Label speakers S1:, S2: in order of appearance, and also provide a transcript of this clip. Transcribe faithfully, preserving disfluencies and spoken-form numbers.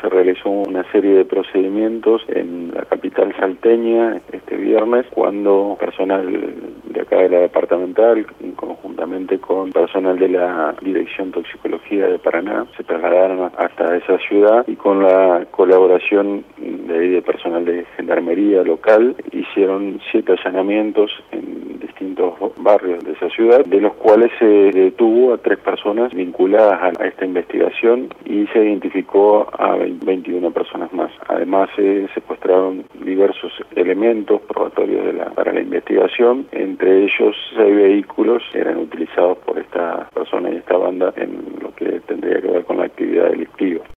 S1: se realizó una serie de procedimientos en la capital salteña este viernes, cuando personal de acá de la departamental, conjuntamente con personal de la Dirección Toxicología de Paraná, se trasladaron hasta esa ciudad y con la colaboración de, de personal de gendarmería local hicieron siete allanamientos en distintos barrios de esa ciudad, de los cuales se detuvo a tres personas vinculadas a esta investigación y se identificó a veintiuna personas más. Además se secuestraron diversos elementos probatorios de la, para la investigación, entre ellos seis vehículos eran utilizados por esta persona y esta banda en lo que tendría que ver con la actividad delictiva.